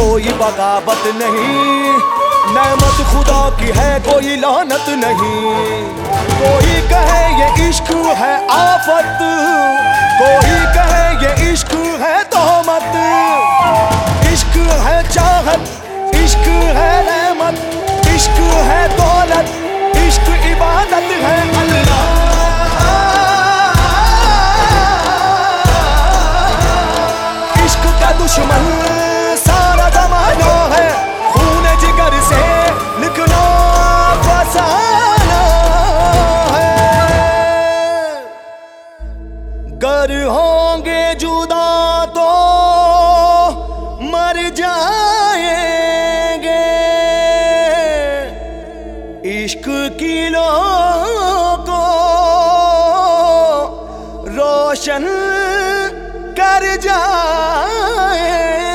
कोई बगावत नहीं, नेमत खुदा की है कोई लानत नहीं। कोई कहे ये इश्क है आफत, कोई कहे ये इश्क है तोहमत। इश्क है चाहत, इश्क है रहमत, इश्क है दौलत, इश्क इबादत है अल्लाह। इश्क का दुश्मन सारा ज़माना है, खून जिगर से लिखना फसाना है। गर होंगे जुदा तो मर जाएंगे, इश्क की लो को रोशन कर जाए।